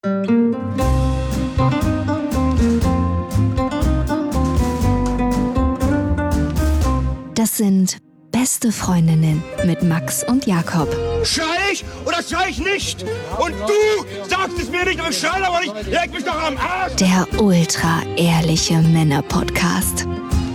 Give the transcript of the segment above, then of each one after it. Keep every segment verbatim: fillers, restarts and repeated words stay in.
Das sind Beste Freundinnen mit Max und Jakob. Schrei ich oder schrei ich nicht? Und du sagst es mir nicht, aber ich schrei aber nicht. Leg mich doch am Arsch. Der ultra-ehrliche Männer-Podcast.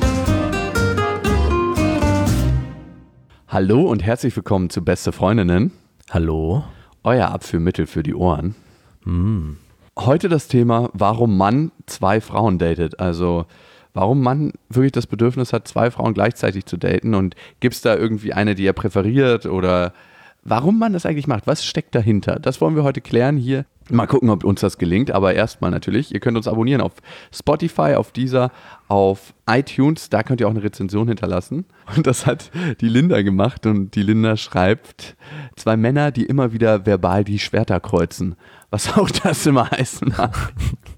Hallo und herzlich willkommen zu Beste Freundinnen. Hallo. Euer Abführmittel für die Ohren. Mm. Heute das Thema, warum Mann zwei Frauen datet. Also warum Mann wirklich das Bedürfnis hat, zwei Frauen gleichzeitig zu daten, und gibt es da irgendwie eine, die er präferiert, oder warum man das eigentlich macht? Was steckt dahinter? Das wollen wir heute klären hier. Mal gucken, ob uns das gelingt, aber erstmal natürlich, ihr könnt uns abonnieren auf Spotify, auf Deezer, auf iTunes, da könnt ihr auch eine Rezension hinterlassen. Und das hat die Linda gemacht, und die Linda schreibt, zwei Männer, die immer wieder verbal die Schwerter kreuzen. Was auch das immer heißen mag.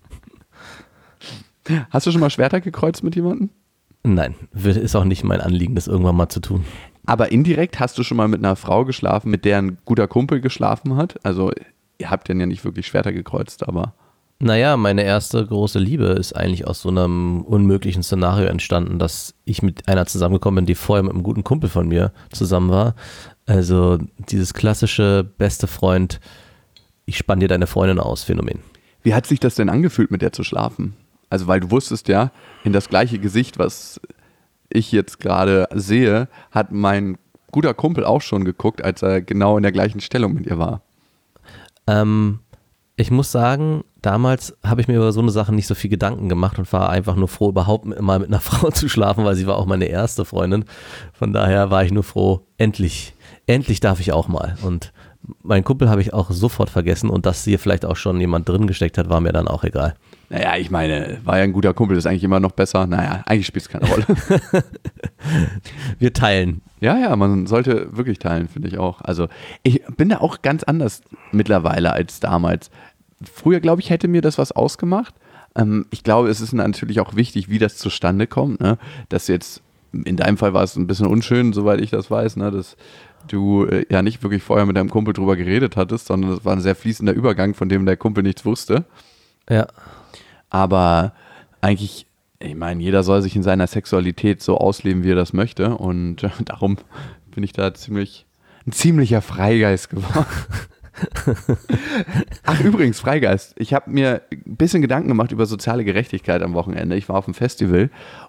Hast du schon mal Schwerter gekreuzt mit jemandem? Nein, ist auch nicht mein Anliegen, das irgendwann mal zu tun. Aber indirekt hast du schon mal mit einer Frau geschlafen, mit der ein guter Kumpel geschlafen hat? Also ihr habt ja nicht wirklich Schwerter gekreuzt, aber... Naja, meine erste große Liebe ist eigentlich aus so einem unmöglichen Szenario entstanden, dass ich mit einer zusammengekommen bin, die vorher mit einem guten Kumpel von mir zusammen war. Also dieses klassische beste Freund, ich spann dir deine Freundin aus Phänomen. Wie hat sich das denn angefühlt, mit der zu schlafen? Also weil du wusstest ja, in das gleiche Gesicht, was ich jetzt gerade sehe, hat mein guter Kumpel auch schon geguckt, als er genau in der gleichen Stellung mit ihr war. Ähm, ich muss sagen, damals habe ich mir über so eine Sache nicht so viel Gedanken gemacht und war einfach nur froh, überhaupt mal mit einer Frau zu schlafen, weil sie war auch meine erste Freundin. Von daher war ich nur froh, endlich, endlich darf ich auch mal. Und meinen Kumpel habe ich auch sofort vergessen, und dass hier vielleicht auch schon jemand drin gesteckt hat, war mir dann auch egal. Naja, ich meine, war ja ein guter Kumpel, ist eigentlich immer noch besser. Naja, eigentlich spielt es keine Rolle. Wir teilen. Ja, ja, man sollte wirklich teilen, finde ich auch. Also ich bin da auch ganz anders mittlerweile als damals. Früher, glaube ich, hätte mir das was ausgemacht. Ähm, ich glaube, es ist natürlich auch wichtig, wie das zustande kommt. Ne? Dass jetzt, in deinem Fall war es ein bisschen unschön, soweit ich das weiß, ne? Dass du äh, ja nicht wirklich vorher mit deinem Kumpel drüber geredet hattest, sondern es war ein sehr fließender Übergang, von dem der Kumpel nichts wusste. Ja. Aber eigentlich, ich meine, jeder soll sich in seiner Sexualität so ausleben, wie er das möchte, und äh, darum bin ich da ziemlich ein ziemlicher Freigeist geworden. Ach übrigens, Freigeist, ich habe mir ein bisschen Gedanken gemacht über soziale Gerechtigkeit am Wochenende. Ich war auf einem Festival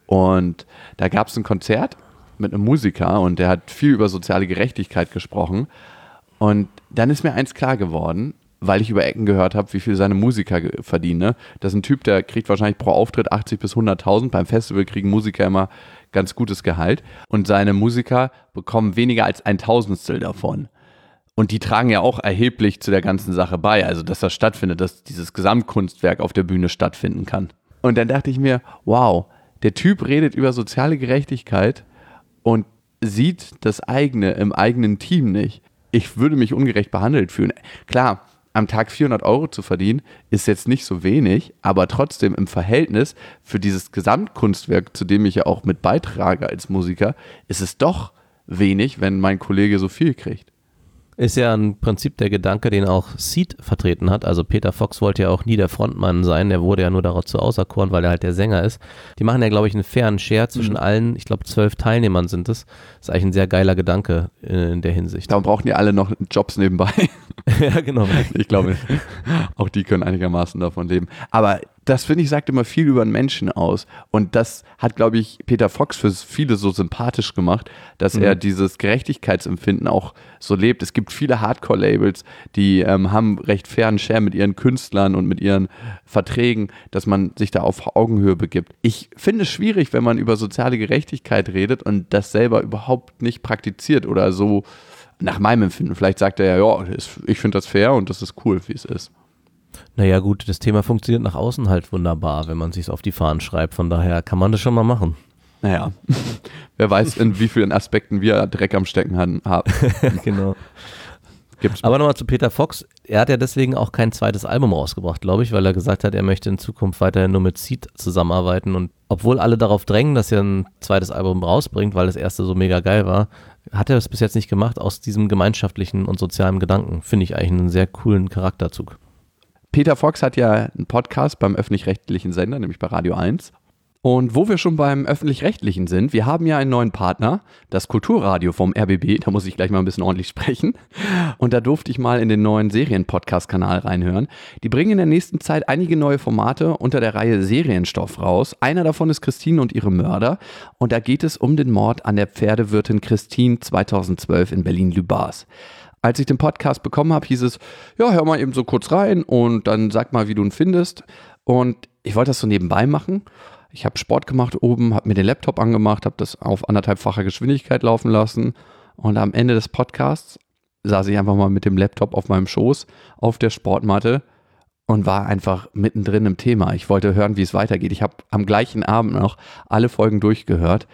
und da gab es ein Konzert mit einem Musiker, und der hat viel über soziale Gerechtigkeit gesprochen, und dann ist mir eins klar geworden, weil ich über Ecken gehört habe, wie viel seine Musiker verdienen. Das ist ein Typ, der kriegt wahrscheinlich pro Auftritt achtzig bis hunderttausend. Beim Festival kriegen Musiker immer ganz gutes Gehalt. Und seine Musiker bekommen weniger als ein Tausendstel davon. Und die tragen ja auch erheblich zu der ganzen Sache bei. Also, dass das stattfindet, dass dieses Gesamtkunstwerk auf der Bühne stattfinden kann. Und dann dachte ich mir, wow, der Typ redet über soziale Gerechtigkeit und sieht das eigene im eigenen Team nicht. Ich würde mich ungerecht behandelt fühlen. Klar, am Tag vierhundert Euro zu verdienen, ist jetzt nicht so wenig, aber trotzdem im Verhältnis für dieses Gesamtkunstwerk, zu dem ich ja auch mit beitrage als Musiker, ist es doch wenig, wenn mein Kollege so viel kriegt. Ist ja im Prinzip der Gedanke, den auch Seed vertreten hat. Also Peter Fox wollte ja auch nie der Frontmann sein, der wurde ja nur dazu auserkoren, weil er halt der Sänger ist. Die machen ja, glaube ich, einen fairen Share zwischen mhm. allen, ich glaube zwölf Teilnehmern sind es. Das ist eigentlich ein sehr geiler Gedanke in der Hinsicht. Darum brauchen die alle noch Jobs nebenbei. Ja, genau. Ich glaube, auch die können einigermaßen davon leben. Aber das, finde ich, sagt immer viel über einen Menschen aus. Und das hat, glaube ich, Peter Fox für viele so sympathisch gemacht, dass mhm. er dieses Gerechtigkeitsempfinden auch so lebt. Es gibt viele Hardcore-Labels, die ähm, haben recht fairen Share mit ihren Künstlern und mit ihren Verträgen, dass man sich da auf Augenhöhe begibt. Ich finde es schwierig, wenn man über soziale Gerechtigkeit redet und das selber überhaupt nicht praktiziert oder so nach meinem Empfinden. Vielleicht sagt er ja, ja, ich finde das fair und das ist cool, wie es ist. Naja gut, das Thema funktioniert nach außen halt wunderbar, wenn man es sich auf die Fahnen schreibt. Von daher kann man das schon mal machen. Naja, wer weiß, in wie vielen Aspekten wir Dreck am Stecken haben. Genau. Gibt's Aber nochmal zu Peter Fox. Er hat ja deswegen auch kein zweites Album rausgebracht, glaube ich, weil er gesagt hat, er möchte in Zukunft weiterhin nur mit Seed zusammenarbeiten. Und obwohl alle darauf drängen, dass er ein zweites Album rausbringt, weil das erste so mega geil war, hat er das bis jetzt nicht gemacht aus diesem gemeinschaftlichen und sozialen Gedanken. Finde ich eigentlich einen sehr coolen Charakterzug. Peter Fox hat ja einen Podcast beim öffentlich-rechtlichen Sender, nämlich bei Radio eins. Und wo wir schon beim Öffentlich-Rechtlichen sind, wir haben ja einen neuen Partner, das Kulturradio vom R B B, da muss ich gleich mal ein bisschen ordentlich sprechen. Und da durfte ich mal in den neuen Serien-Podcast-Kanal reinhören. Die bringen in der nächsten Zeit einige neue Formate unter der Reihe Serienstoff raus. Einer davon ist Christine und ihre Mörder. Und da geht es um den Mord an der Pferdewirtin Christine zweitausendzwölf in Berlin-Lübars. Als ich den Podcast bekommen habe, hieß es, ja, hör mal eben so kurz rein und dann sag mal, wie du ihn findest. Und ich wollte das so nebenbei machen. Ich habe Sport gemacht oben, habe mir den Laptop angemacht, habe das auf anderthalbfacher Geschwindigkeit laufen lassen und am Ende des Podcasts saß ich einfach mal mit dem Laptop auf meinem Schoß auf der Sportmatte und war einfach mittendrin im Thema. Ich wollte hören, wie es weitergeht. Ich habe am gleichen Abend noch alle Folgen durchgehört,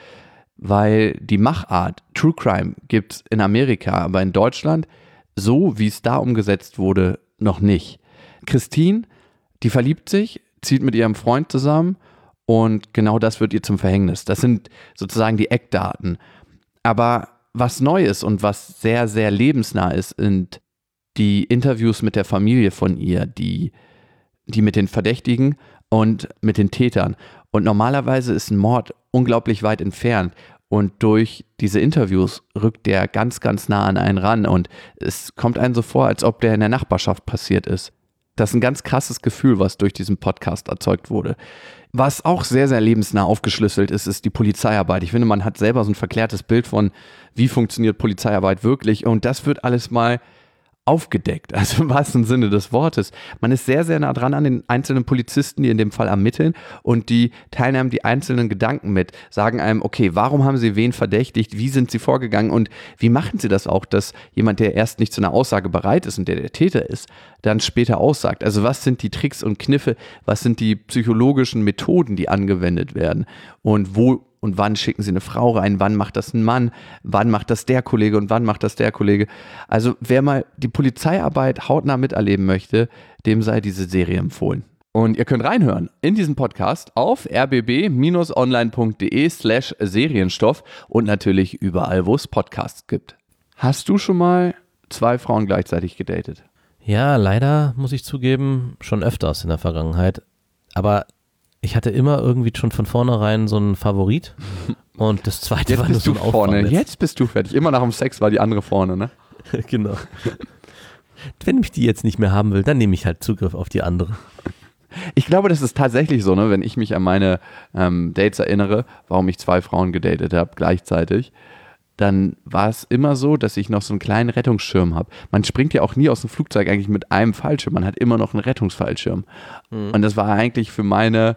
weil die Machart True Crime gibt es in Amerika, aber in Deutschland, so wie es da umgesetzt wurde, noch nicht. Christine, die verliebt sich, zieht mit ihrem Freund zusammen. Und genau das wird ihr zum Verhängnis. Das sind sozusagen die Eckdaten. Aber was neu ist und was sehr, sehr lebensnah ist, sind die Interviews mit der Familie von ihr, die, die mit den Verdächtigen und mit den Tätern. Und normalerweise ist ein Mord unglaublich weit entfernt. Und durch diese Interviews rückt der ganz, ganz nah an einen ran. Und es kommt einem so vor, als ob der in der Nachbarschaft passiert ist. Das ist ein ganz krasses Gefühl, was durch diesen Podcast erzeugt wurde. Was auch sehr, sehr lebensnah aufgeschlüsselt ist, ist die Polizeiarbeit. Ich finde, man hat selber so ein verklärtes Bild von, wie funktioniert Polizeiarbeit wirklich. Und das wird alles mal aufgedeckt, also im wahrsten Sinne des Wortes. Man ist sehr, sehr nah dran an den einzelnen Polizisten, die in dem Fall ermitteln und die teilen einem die einzelnen Gedanken mit, sagen einem, okay, warum haben sie wen verdächtigt, wie sind sie vorgegangen und wie machen sie das auch, dass jemand, der erst nicht zu einer Aussage bereit ist und der der Täter ist, dann später aussagt. Also was sind die Tricks und Kniffe, was sind die psychologischen Methoden, die angewendet werden und wo und wann schicken sie eine Frau rein, wann macht das ein Mann, wann macht das der Kollege und wann macht das der Kollege. Also wer mal die Polizeiarbeit hautnah miterleben möchte, dem sei diese Serie empfohlen. Und ihr könnt reinhören in diesen Podcast auf rbb-online.de slash Serienstoff und natürlich überall, wo es Podcasts gibt. Hast du schon mal zwei Frauen gleichzeitig gedatet? Ja, leider muss ich zugeben, schon öfters in der Vergangenheit. Aber ich hatte immer irgendwie schon von vornherein so einen Favorit und das zweite Jetzt war nur bist so du ein vorne, Auffangnetz. jetzt bist du fertig. Immer nach dem Sex war die andere vorne, ne? Genau. Wenn ich die jetzt nicht mehr haben will, dann nehme ich halt Zugriff auf die andere. Ich glaube, das ist tatsächlich so, ne? Wenn ich mich an meine ähm, Dates erinnere, warum ich zwei Frauen gedatet habe gleichzeitig, dann war es immer so, dass ich noch so einen kleinen Rettungsschirm habe. Man springt ja auch nie aus dem Flugzeug eigentlich mit einem Fallschirm, man hat immer noch einen Rettungsfallschirm. Mhm. Und das war eigentlich für meine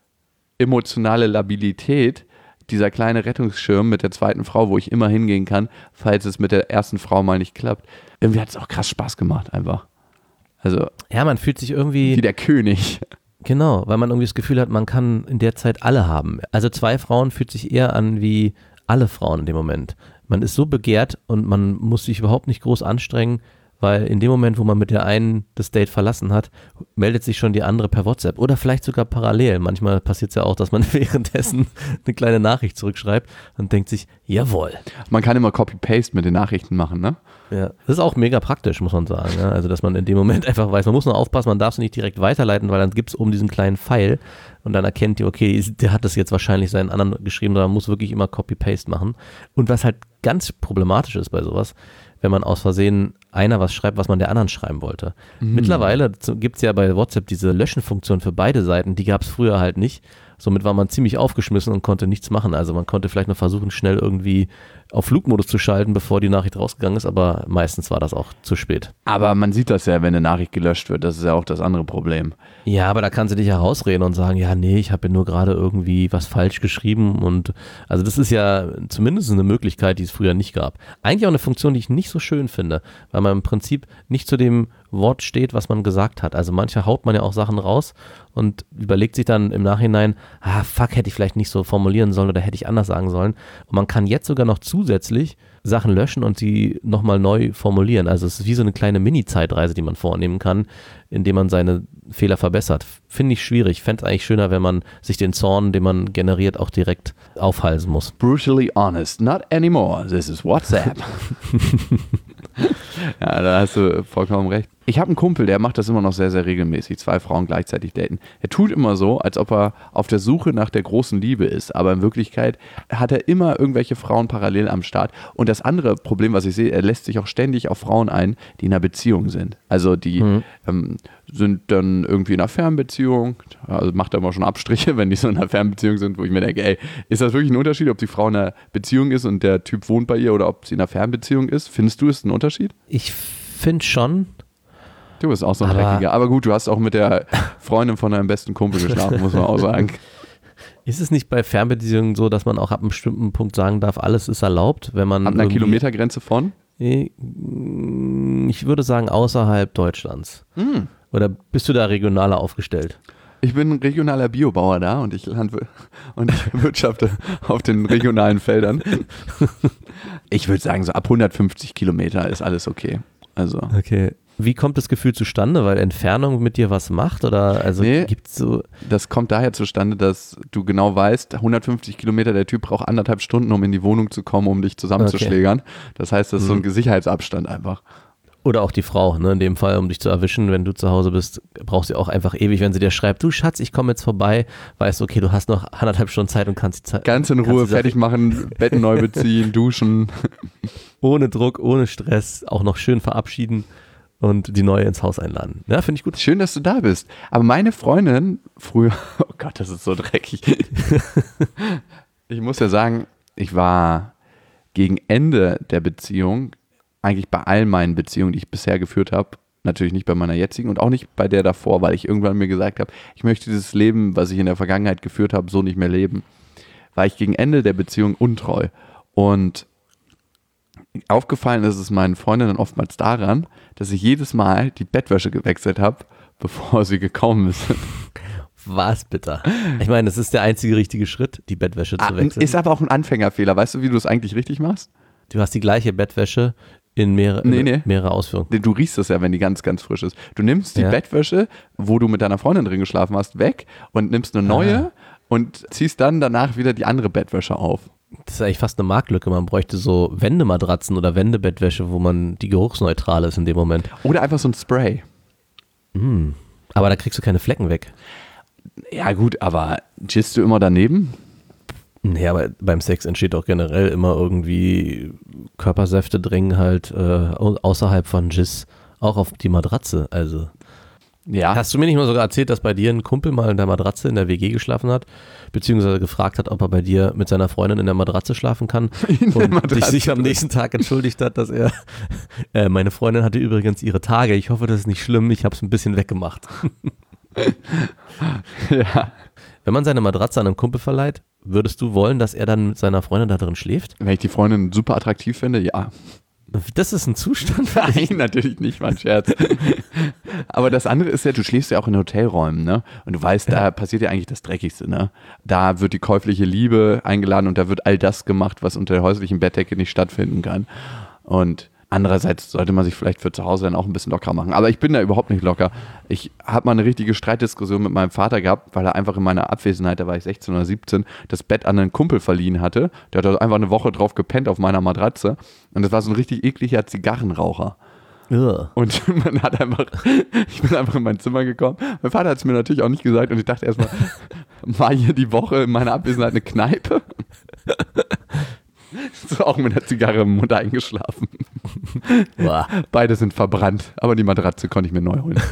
emotionale Labilität dieser kleine Rettungsschirm mit der zweiten Frau, wo ich immer hingehen kann, falls es mit der ersten Frau mal nicht klappt. Irgendwie hat es auch krass Spaß gemacht einfach. Also ja, man fühlt sich irgendwie wie der König. Genau, weil man irgendwie das Gefühl hat, man kann in der Zeit alle haben. Also zwei Frauen fühlt sich eher an wie alle Frauen in dem Moment. Man ist so begehrt und man muss sich überhaupt nicht groß anstrengen, weil in dem Moment, wo man mit der einen das Date verlassen hat, meldet sich schon die andere per WhatsApp oder vielleicht sogar parallel. Manchmal passiert es ja auch, dass man währenddessen eine kleine Nachricht zurückschreibt und denkt sich, jawohl. Man kann immer Copy-Paste mit den Nachrichten machen, ne? Ja, das ist auch mega praktisch, muss man sagen. Ja? Also, dass man in dem Moment einfach weiß, man muss nur aufpassen, man darf es nicht direkt weiterleiten, weil dann gibt es oben diesen kleinen Pfeil und dann erkennt ihr, okay, der hat das jetzt wahrscheinlich seinen anderen geschrieben, sondern man muss wirklich immer Copy-Paste machen. Und was halt ganz problematisch ist bei sowas, wenn man aus Versehen einer was schreibt, was man der anderen schreiben wollte. Mhm. Mittlerweile gibt es ja bei WhatsApp diese Löschen-Funktion für beide Seiten, die gab es früher halt nicht. Somit war man ziemlich aufgeschmissen und konnte nichts machen. Also man konnte vielleicht noch versuchen, schnell irgendwie auf Flugmodus zu schalten, bevor die Nachricht rausgegangen ist, aber meistens war das auch zu spät. Aber man sieht das ja, wenn eine Nachricht gelöscht wird, das ist ja auch das andere Problem. Ja, aber da kannst du dich ja rausreden und sagen, ja nee, ich habe ja nur gerade irgendwie was falsch geschrieben und also das ist ja zumindest eine Möglichkeit, die es früher nicht gab. Eigentlich auch eine Funktion, die ich nicht so schön finde, weil man im Prinzip nicht zu dem Wort steht, was man gesagt hat. Also manche haut man ja auch Sachen raus und überlegt sich dann im Nachhinein, ah fuck, hätte ich vielleicht nicht so formulieren sollen oder hätte ich anders sagen sollen. Und man kann jetzt sogar noch zusätzlich Sachen löschen und sie nochmal neu formulieren. Also es ist wie so eine kleine Mini-Zeitreise, die man vornehmen kann, indem man seine Fehler verbessert. Finde ich schwierig. Fände es eigentlich schöner, wenn man sich den Zorn, den man generiert, auch direkt aufhalsen muss. Brutally honest, not anymore. This is WhatsApp. Ja, da hast du vollkommen recht. Ich habe einen Kumpel, der macht das immer noch sehr, sehr regelmäßig, zwei Frauen gleichzeitig daten. Er tut immer so, als ob er auf der Suche nach der großen Liebe ist, aber in Wirklichkeit hat er immer irgendwelche Frauen parallel am Start. Und das andere Problem, was ich sehe, er lässt sich auch ständig auf Frauen ein, die in einer Beziehung sind. Also die mhm. ähm, sind dann irgendwie in einer Fernbeziehung, also macht er immer schon Abstriche, wenn die so in einer Fernbeziehung sind, wo ich mir denke, ey, ist das wirklich ein Unterschied, ob die Frau in einer Beziehung ist und der Typ wohnt bei ihr oder ob sie in einer Fernbeziehung ist? Findest du, ist ein Unterschied? Ich finde schon. Du bist auch so ein aber, Dreckiger. Aber gut, du hast auch mit der Freundin von deinem besten Kumpel geschlafen, muss man auch sagen. Ist es nicht bei Fernbeziehungen so, dass man auch ab einem bestimmten Punkt sagen darf, alles ist erlaubt, wenn man ab einer Kilometergrenze von? Ich würde sagen außerhalb Deutschlands. Hm. Oder bist du da regionaler aufgestellt? Ich bin ein regionaler Biobauer da und ich, landw- und ich wirtschafte auf den regionalen Feldern. Ich würde sagen, so ab hundertfünfzig Kilometer ist alles okay. Also. Okay. Wie kommt das Gefühl zustande? Weil Entfernung mit dir was macht? Oder also nee, gibt's so. Das kommt daher zustande, dass du genau weißt, hundertfünfzig Kilometer, der Typ braucht anderthalb Stunden, um in die Wohnung zu kommen, um dich zusammenzuschlägern. Okay. Das heißt, das ist so ein Sicherheitsabstand einfach. Oder auch die Frau, ne, in dem Fall, um dich zu erwischen, wenn du zu Hause bist, brauchst du auch einfach ewig, wenn sie dir schreibt, du Schatz, ich komme jetzt vorbei, weißt du, okay, du hast noch anderthalb Stunden Zeit und kannst die Zeit. Ganz in Ruhe fertig machen, Betten neu beziehen, duschen. Ohne Druck, ohne Stress, auch noch schön verabschieden und die neue ins Haus einladen. Ja, finde ich gut. Schön, dass du da bist. Aber meine Freundin früher, oh Gott, das ist so dreckig. Ich muss ja sagen, ich war gegen Ende der Beziehung eigentlich bei all meinen Beziehungen, die ich bisher geführt habe, natürlich nicht bei meiner jetzigen und auch nicht bei der davor, weil ich irgendwann mir gesagt habe, ich möchte dieses Leben, was ich in der Vergangenheit geführt habe, so nicht mehr leben. War ich gegen Ende der Beziehung untreu. Und aufgefallen ist es meinen Freundinnen oftmals daran, dass ich jedes Mal die Bettwäsche gewechselt habe, bevor sie gekommen ist. Was bitter. Ich meine, das ist der einzige richtige Schritt, die Bettwäsche zu wechseln. Ist aber auch ein Anfängerfehler. Weißt du, wie du es eigentlich richtig machst? Du hast die gleiche Bettwäsche in mehrere, nee, nee. mehrere Ausführungen. Du riechst es ja, wenn die ganz, ganz frisch ist. Du nimmst die ja. Bettwäsche, wo du mit deiner Freundin drin geschlafen hast, weg und nimmst eine neue ah. und ziehst dann danach wieder die andere Bettwäsche auf. Das ist eigentlich fast eine Marktlücke. Man bräuchte so Wendematratzen oder Wendebettwäsche, wo man die geruchsneutral ist in dem Moment. Oder einfach so ein Spray. Mm. Aber da kriegst du keine Flecken weg. Ja gut, aber gist du immer daneben? Nee, aber beim Sex entsteht auch generell immer irgendwie Körpersäfte drängen halt äh, außerhalb von Giss auch auf die Matratze. Also ja. Hast du mir nicht mal sogar erzählt, dass bei dir ein Kumpel mal in der Matratze in der W G geschlafen hat, beziehungsweise gefragt hat, ob er bei dir mit seiner Freundin in der Matratze schlafen kann in und Matratze. sich am nächsten Tag entschuldigt hat, dass er äh, meine Freundin hatte übrigens ihre Tage, ich hoffe, das ist nicht schlimm, ich habe es ein bisschen weggemacht. Ja. Wenn man seine Matratze an einen Kumpel verleiht, würdest du wollen, dass er dann mit seiner Freundin da drin schläft? Wenn ich die Freundin super attraktiv finde, ja. Das ist ein Zustand? Nein, natürlich nicht, mein Scherz. Aber das andere ist ja, du schläfst ja auch in Hotelräumen, ne? Und du weißt, da passiert ja eigentlich das Dreckigste, ne? Da wird die käufliche Liebe eingeladen und da wird all das gemacht, was unter der häuslichen Bettdecke nicht stattfinden kann. Und andererseits sollte man sich vielleicht für zu Hause dann auch ein bisschen locker machen. Aber ich bin da überhaupt nicht locker. Ich habe mal eine richtige Streitdiskussion mit meinem Vater gehabt, weil er einfach in meiner Abwesenheit, da war ich sechzehn oder siebzehn, das Bett an einen Kumpel verliehen hatte. Der hat da einfach eine Woche drauf gepennt auf meiner Matratze. Und das war so ein richtig ekliger Zigarrenraucher. Ja. Und man hat einfach, ich bin einfach in mein Zimmer gekommen. Mein Vater hat es mir natürlich auch nicht gesagt und ich dachte erstmal, war hier die Woche in meiner Abwesenheit eine Kneipe? So auch mit der Zigarre im Mund eingeschlafen. Boah. Beide sind verbrannt, aber die Matratze konnte ich mir neu holen.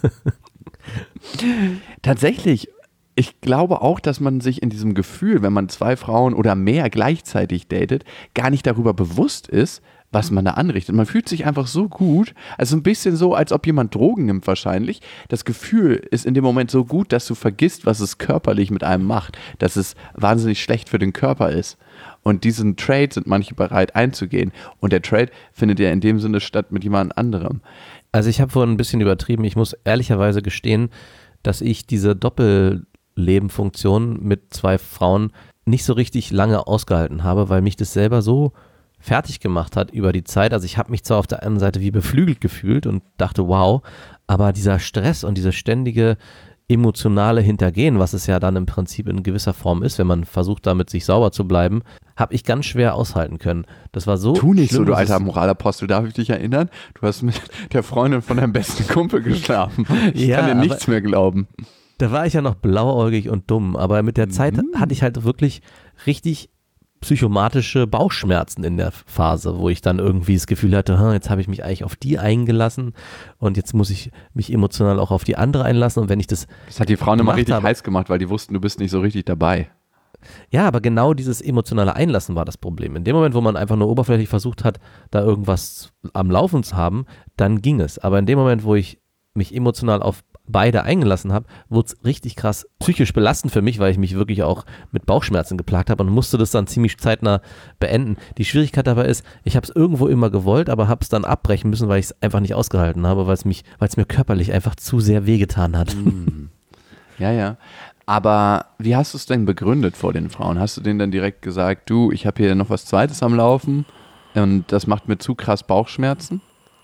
Tatsächlich, ich glaube auch, dass man sich in diesem Gefühl, wenn man zwei Frauen oder mehr gleichzeitig datet, gar nicht darüber bewusst ist, was man da anrichtet. Man fühlt sich einfach so gut, also ein bisschen so, als ob jemand Drogen nimmt wahrscheinlich. Das Gefühl ist in dem Moment so gut, dass du vergisst, was es körperlich mit einem macht, dass es wahnsinnig schlecht für den Körper ist. Und diesen Trade sind manche bereit einzugehen. Und der Trade findet ja in dem Sinne statt mit jemand anderem. Also ich habe vorhin ein bisschen übertrieben. Ich muss ehrlicherweise gestehen, dass ich diese Doppellebenfunktion mit zwei Frauen nicht so richtig lange ausgehalten habe, weil mich das selber so fertig gemacht hat über die Zeit. Also ich habe mich zwar auf der einen Seite wie beflügelt gefühlt und dachte, wow, aber dieser Stress und diese ständige emotionale Hintergehen, was es ja dann im Prinzip in gewisser Form ist, wenn man versucht, damit sich sauber zu bleiben, habe ich ganz schwer aushalten können. Das war so Tu nicht schlimm, so, du dass es- alter Moralapostel. Darf ich dich erinnern? Du hast mit der Freundin von deinem besten Kumpel geschlafen. Ich Ja, kann dir aber- nichts mehr glauben. Da war ich ja noch blauäugig und dumm, aber mit der Zeit Mhm. hatte ich halt wirklich richtig psychomatische Bauchschmerzen in der Phase, wo ich dann irgendwie das Gefühl hatte, hm, jetzt habe ich mich eigentlich auf die eingelassen und jetzt muss ich mich emotional auch auf die andere einlassen und wenn ich das, Das hat die Frauen immer gemacht richtig habe- heiß gemacht, weil die wussten, du bist nicht so richtig dabei. ja, aber genau dieses emotionale Einlassen war das Problem. In dem Moment, wo man einfach nur oberflächlich versucht hat, da irgendwas am Laufen zu haben, dann ging es. Aber in dem Moment, wo ich mich emotional auf beide eingelassen habe, wurde es richtig krass psychisch belastend für mich, weil ich mich wirklich auch mit Bauchschmerzen geplagt habe und musste das dann ziemlich zeitnah beenden. Die Schwierigkeit dabei ist, ich habe es irgendwo immer gewollt, aber habe es dann abbrechen müssen, weil ich es einfach nicht ausgehalten habe, weil es mich, weil es mir körperlich einfach zu sehr wehgetan hat. Ja, ja. Aber wie hast du es denn begründet vor den Frauen? Hast du denen dann direkt gesagt, du, ich habe hier noch was Zweites am Laufen und das macht mir zu krass Bauchschmerzen?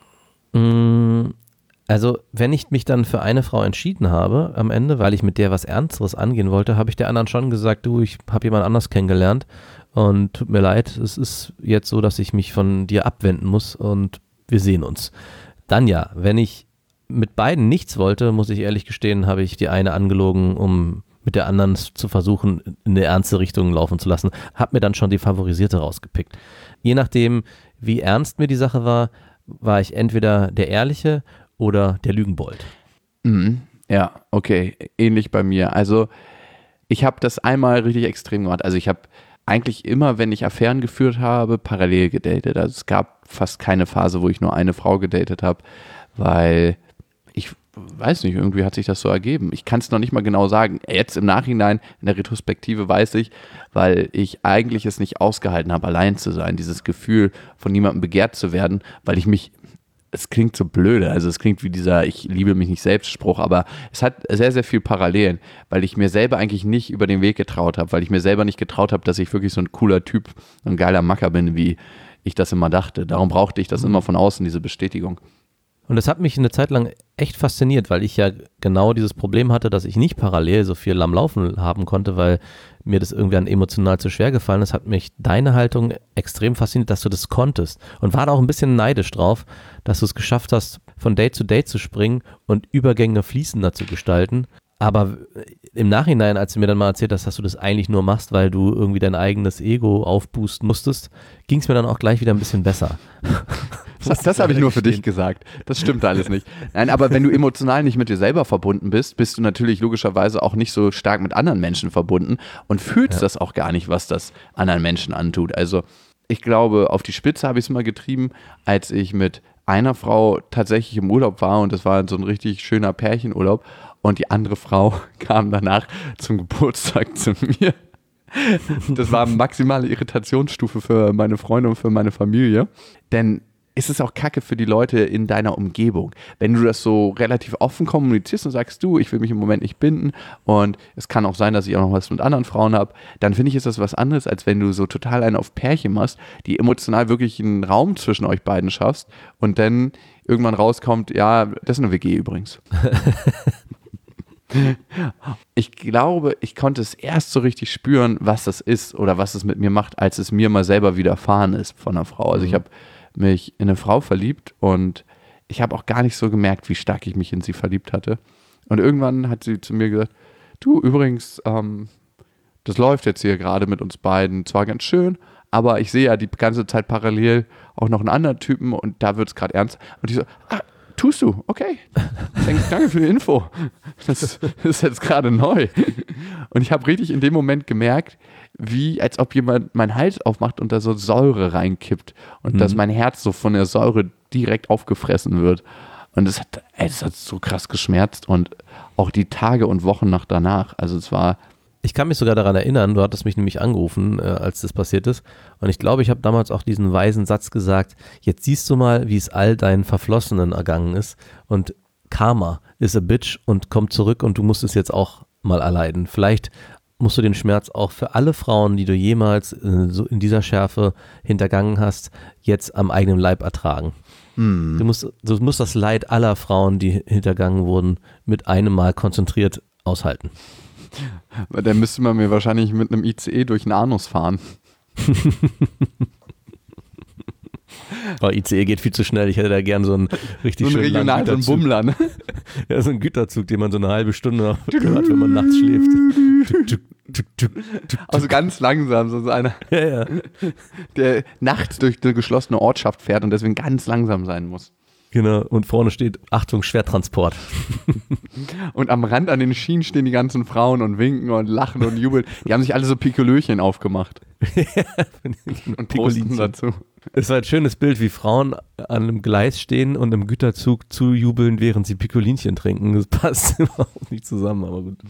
Mm, Also, wenn ich mich dann für eine Frau entschieden habe am Ende, weil ich mit der was Ernsteres angehen wollte, habe ich der anderen schon gesagt, du, ich habe jemand anders kennengelernt und tut mir leid, es ist jetzt so, dass ich mich von dir abwenden muss und wir sehen uns. Dann ja, wenn ich mit beiden nichts wollte, muss ich ehrlich gestehen, habe ich die eine angelogen, um mit der anderen zu versuchen, in eine ernste Richtung laufen zu lassen, habe mir dann schon die favorisierte rausgepickt. Je nachdem, wie ernst mir die Sache war, war ich entweder der Ehrliche oder der Lügenbold. Mhm. Ja, okay, ähnlich bei mir. Also ich habe das einmal richtig extrem gemacht. Also ich habe eigentlich immer, wenn ich Affären geführt habe, parallel gedatet. Also es gab fast keine Phase, wo ich nur eine Frau gedatet habe, weil ich weiß nicht, irgendwie hat sich das so ergeben. Ich kann es noch nicht mal genau sagen. Jetzt im Nachhinein, in der Retrospektive weiß ich, weil ich eigentlich es nicht ausgehalten habe, allein zu sein. Dieses Gefühl, von niemandem begehrt zu werden, weil ich mich, es klingt so blöde, also es klingt wie dieser Ich liebe mich nicht selbst Spruch, aber es hat sehr, sehr viel Parallelen, weil ich mir selber eigentlich nicht über den Weg getraut habe, weil ich mir selber nicht getraut habe, dass ich wirklich so ein cooler Typ, so ein geiler Macker bin, wie ich das immer dachte. Darum brauchte ich das immer von außen, diese Bestätigung. Und das hat mich eine Zeit lang echt fasziniert, weil ich ja genau dieses Problem hatte, dass ich nicht parallel so viel am Laufen haben konnte, weil mir das irgendwie an emotional zu schwer gefallen ist, hat mich deine Haltung extrem fasziniert, dass du das konntest und war da auch ein bisschen neidisch drauf, dass du es geschafft hast, von Date zu Date zu springen und Übergänge fließender zu gestalten. Aber im Nachhinein, als du mir dann mal erzählt hast, dass du das eigentlich nur machst, weil du irgendwie dein eigenes Ego aufboosten musstest, ging es mir dann auch gleich wieder ein bisschen besser. Das, das habe ich nur für dich gesagt. Das stimmt alles nicht. Nein, aber wenn du emotional nicht mit dir selber verbunden bist, bist du natürlich logischerweise auch nicht so stark mit anderen Menschen verbunden und fühlst Ja. das auch gar nicht, was das anderen Menschen antut. Also ich glaube, auf die Spitze habe ich es mal getrieben, als ich mit einer Frau tatsächlich im Urlaub war und das war so ein richtig schöner Pärchenurlaub und die andere Frau kam danach zum Geburtstag zu mir. Das war maximale Irritationsstufe für meine Freunde und für meine Familie, denn ist es auch kacke für die Leute in deiner Umgebung. Wenn du das so relativ offen kommunizierst und sagst, du, ich will mich im Moment nicht binden und es kann auch sein, dass ich auch noch was mit anderen Frauen habe, dann finde ich, ist das was anderes, als wenn du so total einen auf Pärchen machst, die emotional wirklich einen Raum zwischen euch beiden schaffst und dann irgendwann rauskommt, ja, das ist eine W G übrigens. Ich glaube, ich konnte es erst so richtig spüren, was das ist oder was es mit mir macht, als es mir mal selber widerfahren ist von einer Frau. Also ich habe mich in eine Frau verliebt und ich habe auch gar nicht so gemerkt, wie stark ich mich in sie verliebt hatte. Und irgendwann hat sie zu mir gesagt, du übrigens, ähm, das läuft jetzt hier gerade mit uns beiden zwar ganz schön, aber ich sehe ja die ganze Zeit parallel auch noch einen anderen Typen und da wird es gerade ernst. Und ich so, ah, tust du? Okay. Danke für die Info. Das, das ist jetzt gerade neu. Und ich habe richtig in dem Moment gemerkt, wie als ob jemand meinen Hals aufmacht und da so Säure reinkippt und mhm. dass mein Herz so von der Säure direkt aufgefressen wird. Und das hat, ey, das hat so krass geschmerzt und auch die Tage und Wochen nach danach. Also es war... Ich kann mich sogar daran erinnern, du hattest mich nämlich angerufen, äh, als das passiert ist. Und ich glaube, ich habe damals auch diesen weisen Satz gesagt, jetzt siehst du mal, wie es all deinen Verflossenen ergangen ist. Und Karma is a bitch und kommt zurück und du musst es jetzt auch mal erleiden. Vielleicht musst du den Schmerz auch für alle Frauen, die du jemals äh, so in dieser Schärfe hintergangen hast, jetzt am eigenen Leib ertragen. Hm. Du musst, du musst das Leid aller Frauen, die hintergangen wurden, mit einem Mal konzentriert aushalten. Dann müsste man mir wahrscheinlich mit einem I C E durch den Anus fahren. Oh, I C E geht viel zu schnell. Ich hätte da gern so einen richtig so einen schönen Regional, so einen Bummler, ne? Ja, so einen Güterzug, den man so eine halbe Stunde noch hört, wenn man nachts schläft. Also ganz langsam, so einer, Ja, ja. der nachts durch eine geschlossene Ortschaft fährt und deswegen ganz langsam sein muss. Genau, und vorne steht, Achtung, Schwertransport. Und am Rand an den Schienen stehen die ganzen Frauen und winken und lachen und jubeln. Die haben sich alle so Pikolöchen aufgemacht. Und posten dazu. Es war ein schönes Bild, wie Frauen an einem Gleis stehen und im Güterzug zujubeln, während sie Pikolinchen trinken. Das passt überhaupt nicht zusammen, aber gut.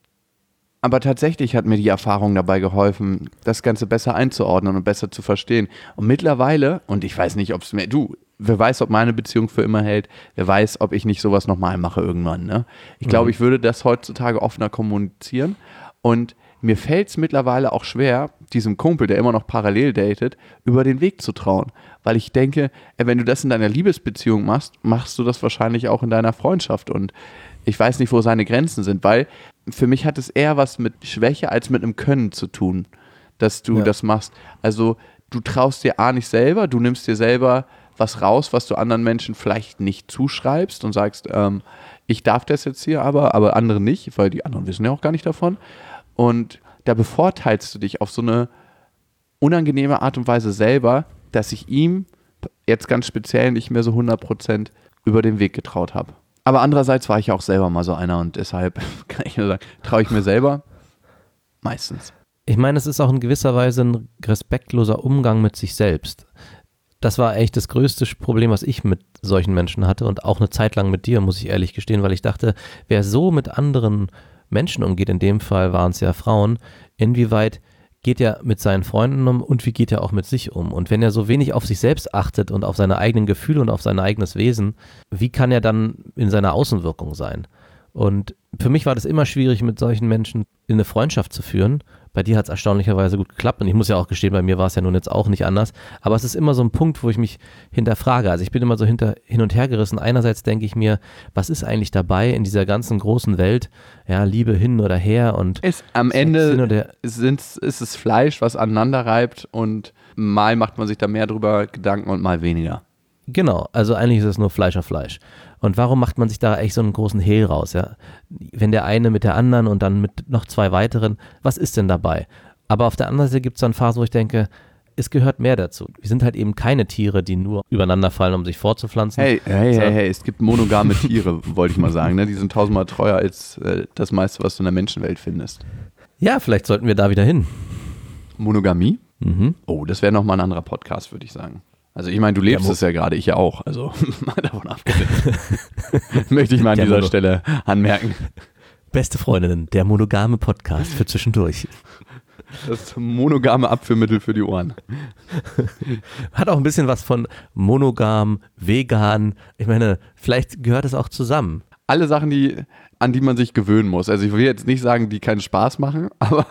Aber tatsächlich hat mir die Erfahrung dabei geholfen, das Ganze besser einzuordnen und besser zu verstehen. Und mittlerweile, und ich weiß nicht, ob es mir, du, wer weiß, ob meine Beziehung für immer hält, wer weiß, ob ich nicht sowas nochmal mache irgendwann, ne? Ich glaube, Mhm. ich würde das heutzutage offener kommunizieren und mir fällt es mittlerweile auch schwer, diesem Kumpel, der immer noch parallel datet, über den Weg zu trauen. Weil ich denke, ey, wenn du das in deiner Liebesbeziehung machst, machst du das wahrscheinlich auch in deiner Freundschaft. Und ich weiß nicht, wo seine Grenzen sind, weil für mich hat es eher was mit Schwäche als mit einem Können zu tun, dass du Ja. das machst. Also du traust dir A nicht selber, du nimmst dir selber was raus, was du anderen Menschen vielleicht nicht zuschreibst und sagst, ähm, ich darf das jetzt hier aber, aber andere nicht, weil die anderen wissen ja auch gar nicht davon. Und da bevorteilst du dich auf so eine unangenehme Art und Weise selber, dass ich ihm jetzt ganz speziell nicht mehr so hundert Prozent über den Weg getraut habe. Aber andererseits war ich ja auch selber mal so einer und deshalb kann ich nur sagen, traue ich mir selber meistens. Ich meine, es ist auch in gewisser Weise ein respektloser Umgang mit sich selbst. Das war echt das größte Problem, was ich mit solchen Menschen hatte und auch eine Zeit lang mit dir, muss ich ehrlich gestehen, weil ich dachte, wer so mit anderen Menschen umgeht, in dem Fall waren es ja Frauen, inwieweit geht er mit seinen Freunden um und wie geht er auch mit sich um? Und wenn er so wenig auf sich selbst achtet und auf seine eigenen Gefühle und auf sein eigenes Wesen, wie kann er dann in seiner Außenwirkung sein? Und für mich war das immer schwierig, mit solchen Menschen in eine Freundschaft zu führen. Bei dir hat es erstaunlicherweise gut geklappt und ich muss ja auch gestehen, bei mir war es ja nun jetzt auch nicht anders. Aber es ist immer so ein Punkt, wo ich mich hinterfrage. Also ich bin immer so hinter, hin und her gerissen. Einerseits denke ich mir, was ist eigentlich dabei in dieser ganzen großen Welt? Ja, Liebe hin oder her und Ist, am Sex hin Ende oder- sind's, ist es Fleisch, was aneinander reibt und mal macht man sich da mehr drüber Gedanken und mal weniger. Genau, also eigentlich ist es nur Fleisch auf Fleisch. Und warum macht man sich da echt so einen großen Hehl raus, ja? Wenn der eine mit der anderen und dann mit noch zwei weiteren, was ist denn dabei? Aber auf der anderen Seite gibt es dann Phasen, wo ich denke, es gehört mehr dazu. Wir sind halt eben keine Tiere, die nur übereinander fallen, um sich fortzupflanzen. Hey, hey, So. hey, hey, es gibt monogame Tiere, wollte ich mal sagen. Ne? Die sind tausendmal treuer als äh, das meiste, was du in der Menschenwelt findest. Ja, vielleicht sollten wir da wieder hin. Monogamie? Mhm. Oh, das wäre nochmal ein anderer Podcast, würde ich sagen. Also ich meine, du lebst Ja, mo- es ja gerade, ich ja auch. Also mal davon abgesehen. Möchte ich mal an Der dieser Mono- Stelle anmerken. Beste Freundinnen, der monogame Podcast für zwischendurch. Das monogame Abführmittel für die Ohren. Hat auch ein bisschen was von monogam, vegan. Ich meine, vielleicht gehört es auch zusammen. Alle Sachen, die, an die man sich gewöhnen muss. Also ich will jetzt nicht sagen, die keinen Spaß machen, aber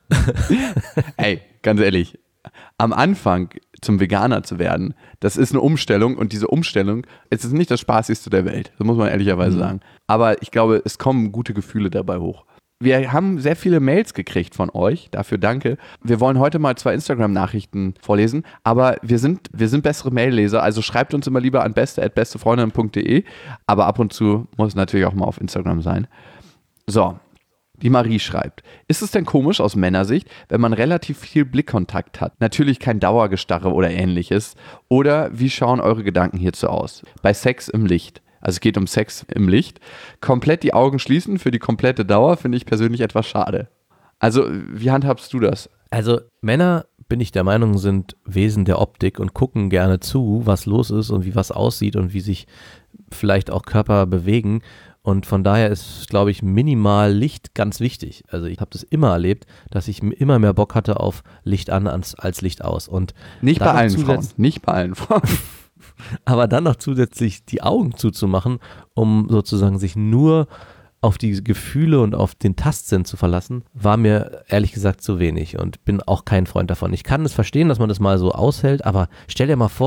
ey, ganz ehrlich, am Anfang zum Veganer zu werden, das ist eine Umstellung und diese Umstellung, es ist nicht das Spaßigste der Welt, das muss man ehrlicherweise Mhm. sagen. Aber ich glaube, es kommen gute Gefühle dabei hoch. Wir haben sehr viele Mails gekriegt von euch, dafür danke. Wir wollen heute mal zwei Instagram-Nachrichten vorlesen, aber wir sind, wir sind bessere Mailleser, also schreibt uns immer lieber an beste at bestefreundinnen punkt de, aber ab und zu muss es natürlich auch mal auf Instagram sein. So, die Marie schreibt, ist es denn komisch aus Männersicht, wenn man relativ viel Blickkontakt hat? Natürlich kein Dauergestarre oder ähnliches. Oder wie schauen eure Gedanken hierzu aus? Bei Sex im Licht. Also es geht um Sex im Licht. Komplett die Augen schließen für die komplette Dauer finde ich persönlich etwas schade. Also wie handhabst du das? Also Männer, bin ich der Meinung, sind Wesen der Optik und gucken gerne zu, was los ist und wie was aussieht und wie sich vielleicht auch Körper bewegen. Und von daher ist, glaube ich, minimal Licht ganz wichtig. Also ich habe das immer erlebt, dass ich immer mehr Bock hatte auf Licht an als, als Licht aus. Und Nicht bei dann noch allen Frauen. zusätz- Nicht bei allen Frauen. Aber dann noch zusätzlich die Augen zuzumachen, um sozusagen sich nur auf die Gefühle und auf den Tastsinn zu verlassen, war mir ehrlich gesagt zu wenig und bin auch kein Freund davon. Ich kann es verstehen, dass man das mal so aushält, aber stell dir mal vor,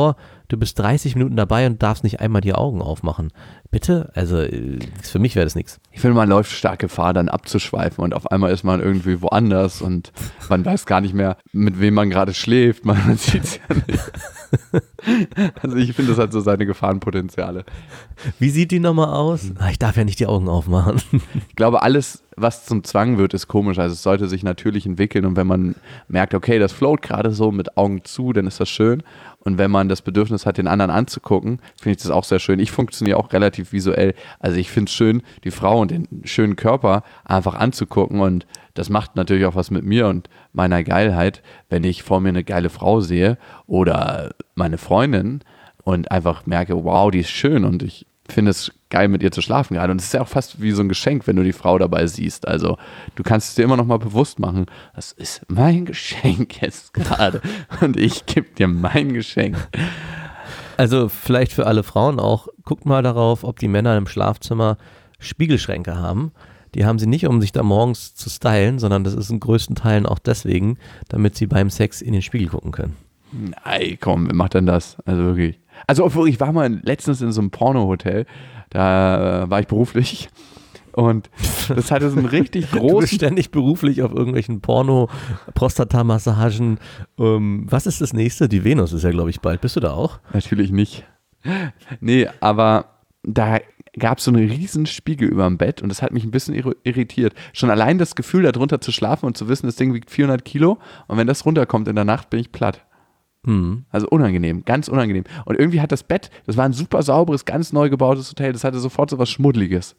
du bist dreißig Minuten dabei und darfst nicht einmal die Augen aufmachen. Bitte? Also für mich wäre das nichts. Ich finde, man läuft stark Gefahr, dann abzuschweifen und auf einmal ist man irgendwie woanders und man weiß gar nicht mehr, mit wem man gerade schläft. Man, man sieht es ja nicht. Also ich finde, das hat so seine Gefahrenpotenziale. Wie sieht die nochmal aus? Ah, ich darf ja nicht die Augen aufmachen. Ich glaube, alles, was zum Zwang wird, ist komisch. Also es sollte sich natürlich entwickeln und wenn man merkt, okay, das float gerade so mit Augen zu, dann ist das schön. Und wenn man das Bedürfnis hat, den anderen anzugucken, finde ich das auch sehr schön. Ich funktioniere auch relativ visuell. Also ich finde es schön, die Frau und den schönen Körper einfach anzugucken und das macht natürlich auch was mit mir und meiner Geilheit, wenn ich vor mir eine geile Frau sehe oder meine Freundin und einfach merke, wow, die ist schön und ich finde es geil, mit ihr zu schlafen gerade. Und es ist ja auch fast wie so ein Geschenk, wenn du die Frau dabei siehst. Also du kannst es dir immer noch mal bewusst machen, das ist mein Geschenk jetzt gerade und ich gebe dir mein Geschenk. Also vielleicht für alle Frauen auch, guckt mal darauf, ob die Männer im Schlafzimmer Spiegelschränke haben. Die haben sie nicht, um sich da morgens zu stylen, sondern das ist in größten Teilen auch deswegen, damit sie beim Sex in den Spiegel gucken können. Nein, komm, wer macht denn das? Also wirklich. Also obwohl, ich war mal letztens in so einem Porno-Hotel, da äh, war ich beruflich und das hatte so einen richtig großen... Du bist ständig beruflich auf irgendwelchen Porno, Prostata-Massagen. Ähm, was ist das nächste? Die Venus ist ja, glaube ich, bald. Bist du da auch? Natürlich nicht. Nee, aber da gab es so einen riesen Spiegel über dem Bett und das hat mich ein bisschen irritiert. Schon allein das Gefühl, da drunter zu schlafen und zu wissen, das Ding wiegt vierhundert Kilo und wenn das runterkommt in der Nacht, bin ich platt. Hm. Also unangenehm, ganz unangenehm. Und irgendwie hat das Bett, das war ein super sauberes, ganz neu gebautes Hotel, das hatte sofort so was Schmuddeliges.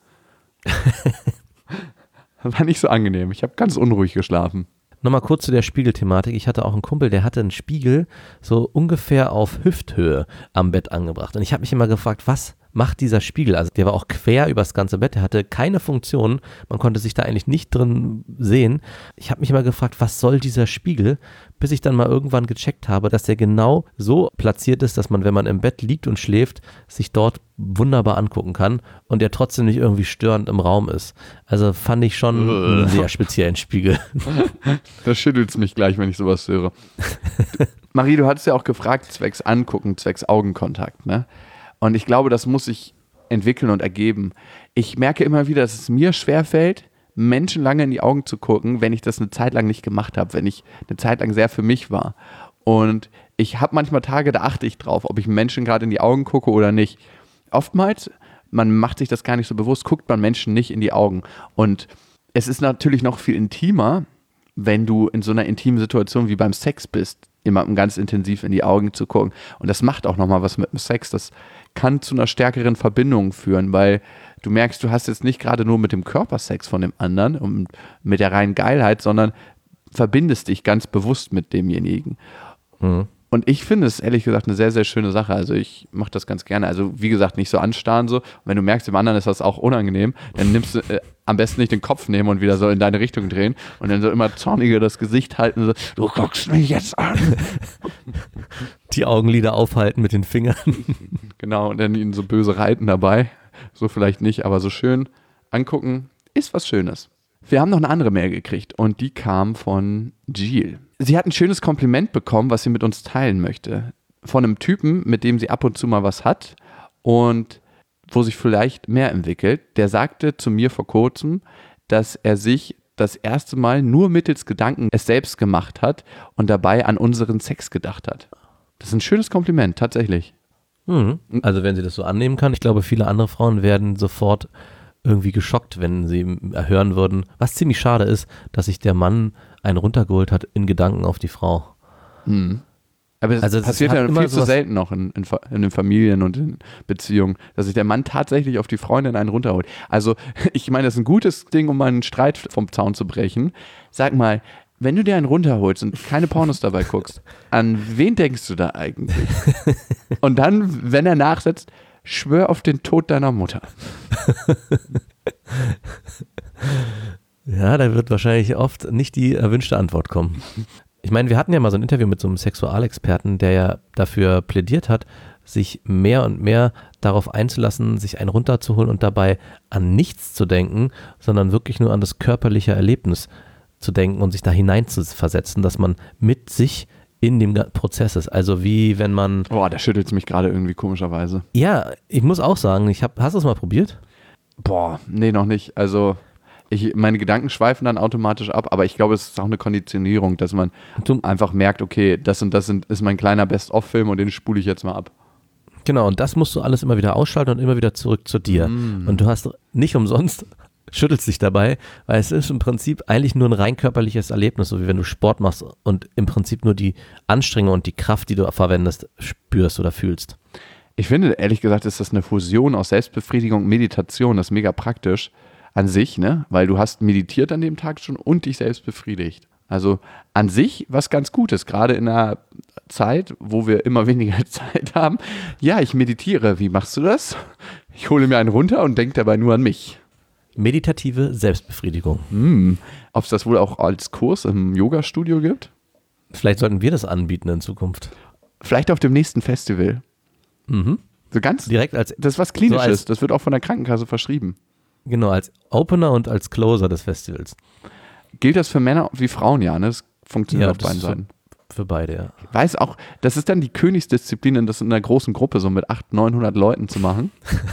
Das war nicht so angenehm. Ich habe ganz unruhig geschlafen. Nochmal kurz zu der Spiegelthematik. Ich hatte auch einen Kumpel, der hatte einen Spiegel so ungefähr auf Hüfthöhe am Bett angebracht. Und ich habe mich immer gefragt, was macht dieser Spiegel? Also der war auch quer übers ganze Bett, der hatte keine Funktion, man konnte sich da eigentlich nicht drin sehen. Ich habe mich immer gefragt, was soll dieser Spiegel? Bis ich dann mal irgendwann gecheckt habe, dass der genau so platziert ist, dass man, wenn man im Bett liegt und schläft, sich dort wunderbar angucken kann und der trotzdem nicht irgendwie störend im Raum ist. Also fand ich schon einen sehr speziellen Spiegel. Da schüttelt es mich gleich, wenn ich sowas höre. Marie, du hattest ja auch gefragt, zwecks Angucken, zwecks Augenkontakt, ne? Und ich glaube, das muss sich entwickeln und ergeben. Ich merke immer wieder, dass es mir schwerfällt, Menschen lange in die Augen zu gucken, wenn ich das eine Zeit lang nicht gemacht habe, wenn ich eine Zeit lang sehr für mich war. Und ich habe manchmal Tage, da achte ich drauf, ob ich Menschen gerade in die Augen gucke oder nicht. Oftmals, man macht sich das gar nicht so bewusst, guckt man Menschen nicht in die Augen. Und es ist natürlich noch viel intimer, wenn du in so einer intimen Situation wie beim Sex bist, jemandem ganz intensiv in die Augen zu gucken. Und das macht auch nochmal was mit dem Sex. Das kann zu einer stärkeren Verbindung führen, weil du merkst, du hast jetzt nicht gerade nur mit dem Körpersex von dem anderen und mit der reinen Geilheit, sondern verbindest dich ganz bewusst mit demjenigen. Mhm. Und ich finde es ehrlich gesagt eine sehr, sehr schöne Sache. Also ich mache das ganz gerne. Also wie gesagt, nicht so anstarren so. Und wenn du merkst, dem anderen ist das auch unangenehm, dann nimmst du äh, am besten nicht den Kopf nehmen und wieder so in deine Richtung drehen und dann so immer zorniger das Gesicht halten. So, du guckst mich jetzt an. Die Augenlider aufhalten mit den Fingern. Genau, und dann ihn so böse reiten dabei. So vielleicht nicht, aber so schön angucken ist was Schönes. Wir haben noch eine andere Mail gekriegt und die kam von Jill. Sie hat ein schönes Kompliment bekommen, was sie mit uns teilen möchte. Von einem Typen, mit dem sie ab und zu mal was hat und wo sich vielleicht mehr entwickelt. Der sagte zu mir vor kurzem, dass er sich das erste Mal nur mittels Gedanken es selbst gemacht hat und dabei an unseren Sex gedacht hat. Das ist ein schönes Kompliment, tatsächlich. Mhm. Also wenn sie das so annehmen kann, ich glaube, viele andere Frauen werden sofort irgendwie geschockt, wenn sie hören würden, was ziemlich schade ist, dass sich der Mann einen runtergeholt hat in Gedanken auf die Frau. Mhm. Aber das also passiert ja viel zu selten noch in, in, in den Familien und in Beziehungen, dass sich der Mann tatsächlich auf die Freundin einen runterholt. Also ich meine, das ist ein gutes Ding, um mal einen Streit vom Zaun zu brechen. Sag mal, wenn du dir einen runterholst und keine Pornos dabei guckst, an wen denkst du da eigentlich? Und dann, wenn er nachsetzt, schwör auf den Tod deiner Mutter. Ja, da wird wahrscheinlich oft nicht die erwünschte Antwort kommen. Ich meine, wir hatten ja mal so ein Interview mit so einem Sexualexperten, der ja dafür plädiert hat, sich mehr und mehr darauf einzulassen, sich einen runterzuholen und dabei an nichts zu denken, sondern wirklich nur an das körperliche Erlebnis zu denken und sich da hinein zu versetzen, dass man mit sich in dem Prozess ist. Also wie wenn man... Boah, da schüttelt es mich gerade irgendwie komischerweise. Ja, ich muss auch sagen, ich hab, hast du es mal probiert? Boah, nee, noch nicht. Also ich, meine Gedanken schweifen dann automatisch ab, aber ich glaube, es ist auch eine Konditionierung, dass man Du, einfach merkt, okay, das und das sind, ist mein kleiner Best-of-Film und den spule ich jetzt mal ab. genau, und das musst du alles immer wieder ausschalten und immer wieder zurück zu dir. Mm. Und du hast nicht umsonst, schüttelst dich dabei, weil es ist im Prinzip eigentlich nur ein rein körperliches Erlebnis, so wie wenn du Sport machst und im Prinzip nur die Anstrengung und die Kraft, die du verwendest, spürst oder fühlst. Ich finde, ehrlich gesagt, ist das eine Fusion aus Selbstbefriedigung und Meditation. Das ist mega praktisch an sich, ne? Weil du hast meditiert an dem Tag schon und dich selbst befriedigt. Also an sich was ganz Gutes, gerade in einer Zeit, wo wir immer weniger Zeit haben. Ja, ich meditiere. Wie machst du das? Ich hole mir einen runter und denke dabei nur an mich. Meditative Selbstbefriedigung. Hm. Ob es das wohl auch als Kurs im Yoga-Studio gibt? Vielleicht sollten wir das anbieten in Zukunft. Vielleicht auf dem nächsten Festival. Mhm. So ganz, Direkt als, das ist was Klinisches. so als- Das wird auch von der Krankenkasse verschrieben. genau, als Opener und als Closer des Festivals. Gilt das für Männer wie Frauen, ja, ne? Das funktioniert Ja, auf das beiden ist so. Seiten. Für beide, ja. Ich weiß auch, das ist dann die Königsdisziplin, das in einer großen Gruppe so mit achthundert, neunhundert Leuten zu machen.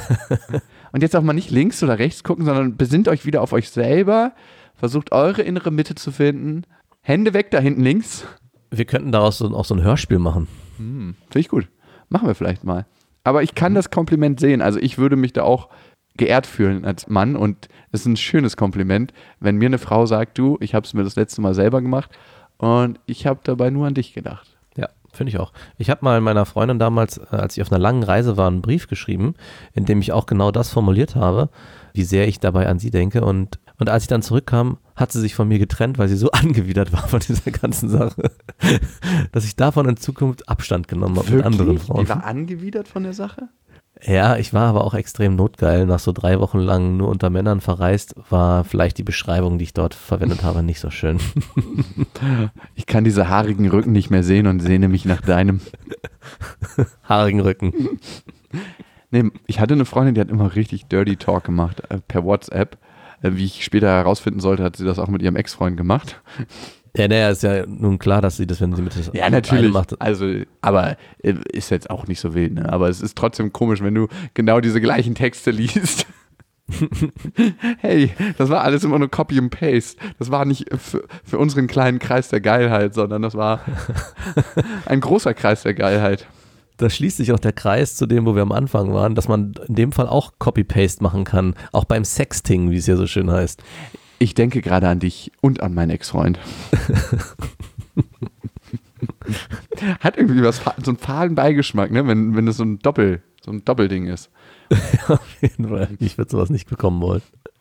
Und jetzt auch mal nicht links oder rechts gucken, sondern besinnt euch wieder auf euch selber, versucht eure innere Mitte zu finden. Hände weg da hinten links. Wir könnten daraus so, auch so ein Hörspiel machen. Finde ich gut. Machen wir vielleicht mal. Aber ich kann das Kompliment sehen. Also ich würde mich da auch geehrt fühlen als Mann und es ist ein schönes Kompliment, wenn mir eine Frau sagt, du, ich habe es mir das letzte Mal selber gemacht und ich habe dabei nur an dich gedacht. Ja, finde ich auch. Ich habe mal meiner Freundin damals, äh, als ich auf einer langen Reise war, einen Brief geschrieben, in dem ich auch genau das formuliert habe, wie sehr ich dabei an sie denke. Und, und als ich dann zurückkam, hat sie sich von mir getrennt, weil sie so angewidert war von dieser ganzen Sache, dass ich davon in Zukunft Abstand genommen habe mit anderen Frauen. Die war angewidert von der Sache? Ja, ich war aber auch extrem notgeil. Nach so drei Wochen lang nur unter Männern verreist, war vielleicht die Beschreibung, die ich dort verwendet habe, nicht so schön. Ich kann diese haarigen Rücken nicht mehr sehen und sehne mich nach deinem. Haarigen Rücken. Nee, ich hatte eine Freundin, die hat immer richtig Dirty Talk gemacht, äh, per WhatsApp. Äh, wie ich später herausfinden sollte, hat sie das auch mit ihrem Ex-Freund gemacht. Ja, naja, ist ja nun klar, dass sie das, wenn sie mit das Ja, natürlich. macht. Also, aber äh, ist jetzt auch nicht so wild, ne? Aber es ist trotzdem komisch, wenn du genau diese gleichen Texte liest. Hey, das war alles immer nur Copy and Paste. Das war nicht für, für unseren kleinen Kreis der Geilheit, sondern das war ein großer Kreis der Geilheit. Da schließt sich auch der Kreis zu dem, wo wir am Anfang waren, dass man in dem Fall auch Copy-Paste machen kann. Auch beim Sexting, wie es ja so schön heißt. Ich denke gerade an dich und an meinen Ex-Freund. Hat irgendwie was, so einen fahlen Beigeschmack, ne? Wenn, wenn das so ein Doppel, so ein Doppelding ist. Auf jeden Fall. Ich würde sowas nicht bekommen wollen.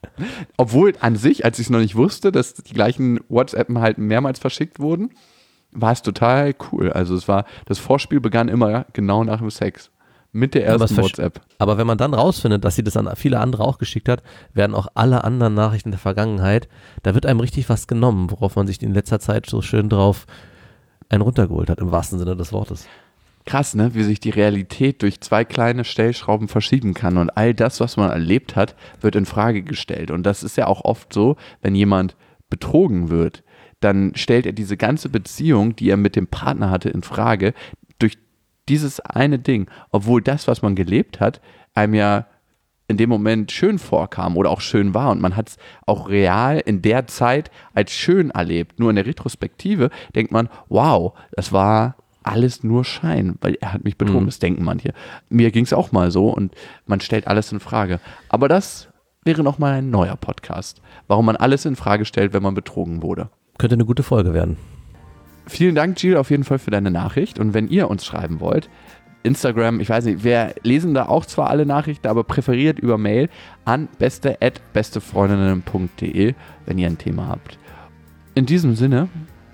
Obwohl an sich, als ich es noch nicht wusste, dass die gleichen WhatsAppen halt mehrmals verschickt wurden, war es total cool. Also es war, das Vorspiel begann immer genau nach dem Sex. Mit der Aber es ersten versch- WhatsApp. Aber wenn man dann rausfindet, dass sie das an viele andere auch geschickt hat, werden auch alle anderen Nachrichten der Vergangenheit, da wird einem richtig was genommen, worauf man sich in letzter Zeit so schön drauf einen runtergeholt hat, im wahrsten Sinne des Wortes. Krass, ne? Wie sich die Realität durch zwei kleine Stellschrauben verschieben kann. Und all das, was man erlebt hat, wird in Frage gestellt. Und das ist ja auch oft so, wenn jemand betrogen wird, dann stellt er diese ganze Beziehung, die er mit dem Partner hatte, in Frage durch dieses eine Ding. Obwohl das, was man gelebt hat, einem ja in dem Moment schön vorkam oder auch schön war. Und man hat es auch real in der Zeit als schön erlebt. Nur in der Retrospektive denkt man, wow, das war alles nur Schein, weil er hat mich betrogen. Mhm. Das denken manche. Mir ging es auch mal so und man stellt alles in Frage. Aber das wäre nochmal ein neuer Podcast. Warum man alles in Frage stellt, wenn man betrogen wurde. Könnte eine gute Folge werden. Vielen Dank, Jill, auf jeden Fall für deine Nachricht. Und wenn ihr uns schreiben wollt, Instagram, ich weiß nicht, wir lesen da auch zwar alle Nachrichten, aber präferiert über Mail an beste at bestefreundinnen punkt de, wenn ihr ein Thema habt. In diesem Sinne,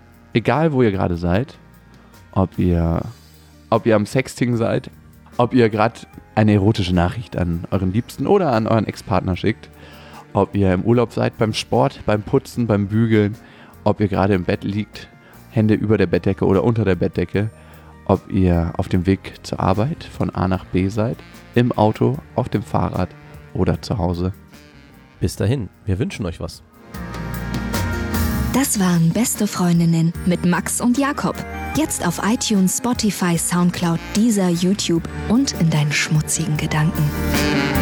egal wo ihr gerade seid, ob ihr, ob ihr am Sexting seid, ob ihr gerade eine erotische Nachricht an euren Liebsten oder an euren Ex-Partner schickt, ob ihr im Urlaub seid, beim Sport, beim Putzen, beim Bügeln, ob ihr gerade im Bett liegt, Hände über der Bettdecke oder unter der Bettdecke, ob ihr auf dem Weg zur Arbeit von A nach B seid, im Auto, auf dem Fahrrad oder zu Hause. Bis dahin, wir wünschen euch was. Das waren Beste Freundinnen mit Max und Jakob. Jetzt auf iTunes, Spotify, Soundcloud, Deezer, YouTube und in deinen schmutzigen Gedanken.